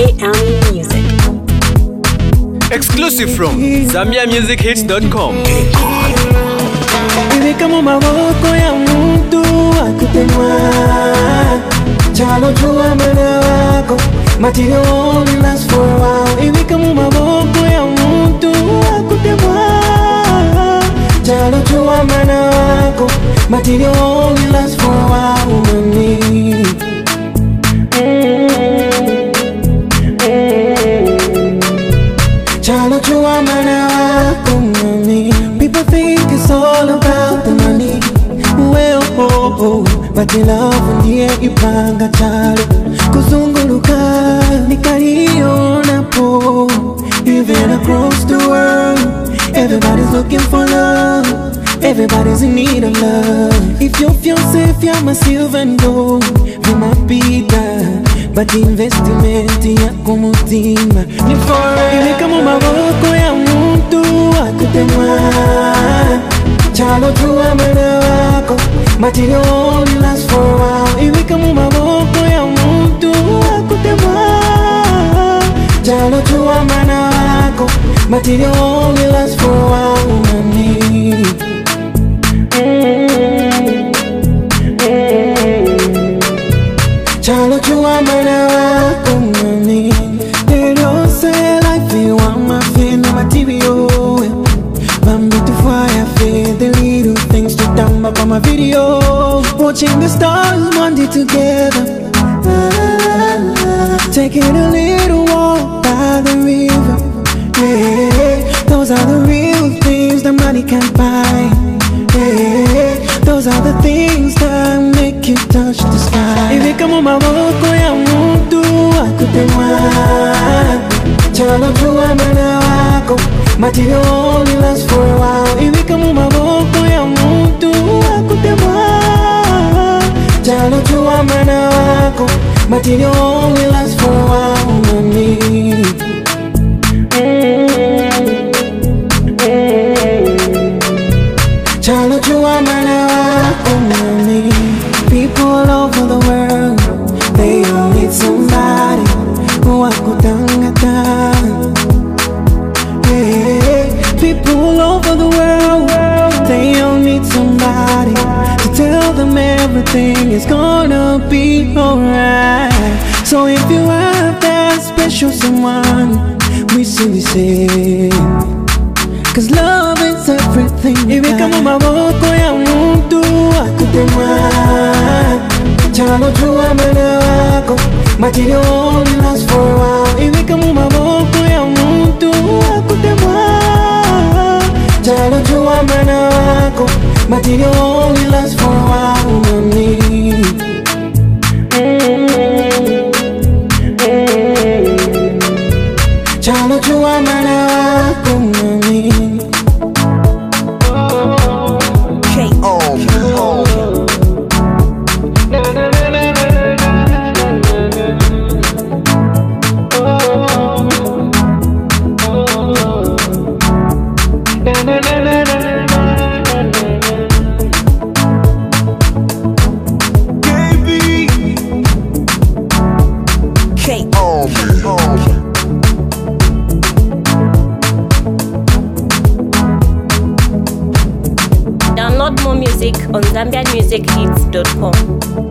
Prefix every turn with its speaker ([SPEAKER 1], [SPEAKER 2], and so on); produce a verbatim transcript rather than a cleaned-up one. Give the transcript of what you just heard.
[SPEAKER 1] J Army Music.
[SPEAKER 2] Exclusive from Zambia Music Hits dot com.
[SPEAKER 3] Iweka mu maboko ya mtu akutemwa, chalo jua mana wako, material only lasts for a while. Iweka mu maboko ya mtu akutemwa, chalo jua mana wako, material only lasts for a while. Mami, chalo jua mana wako, mami. People think it's all about the money. Well, oh, oh, but in love ndiye ipanga chalo kuzunguluka nikaliona po. Even across the world, everybody's looking for love. Everybody's in need of love. If you feel safe, you're my silver and gold. You might be that, but the investment yako mutima ni forever. Iweka mu maboko ya mtu akutemwa, chalo jua mana wako, material only lasts for a while. Iweka mu maboko ya mtu akutemwa, chalo jua mana wako, material only lasts for a while. Mami, chalo jua mana wako, mami. They don't say life you want my feel no material. Bambi to fire feel the little things to dumb up on my video. Watching the stars Monday together, taking a little walk by the river. Yeah, those are the real things that money can't buy. Yeah, those are the things that make you touch the sky. Iweka mu maboko ya mtu akutemwa, chalo jua mana wako, material only lasts for a while. Iweka mu maboko ya mtu akutemwa, chalo jua mana wako, material only lasts for a while. Mami, chalo jua mana wako, mami. People all over the world, they all need somebody who akutangata. Hey, people all over the world, they all need somebody to tell them everything is gonna be alright. So if you have that special someone, we simply say, cause love is everything. Iweka mu maboko ya mtu akutemwa, chalo jua mana wako, material only lasts for a while. Iweka mu maboko ya mtu akutemwa, chalo jua mana wako, material only lasts for a while. Mami, chalo jua mana wako, mami.
[SPEAKER 1] Download more music on Zambian Music Hits dot com.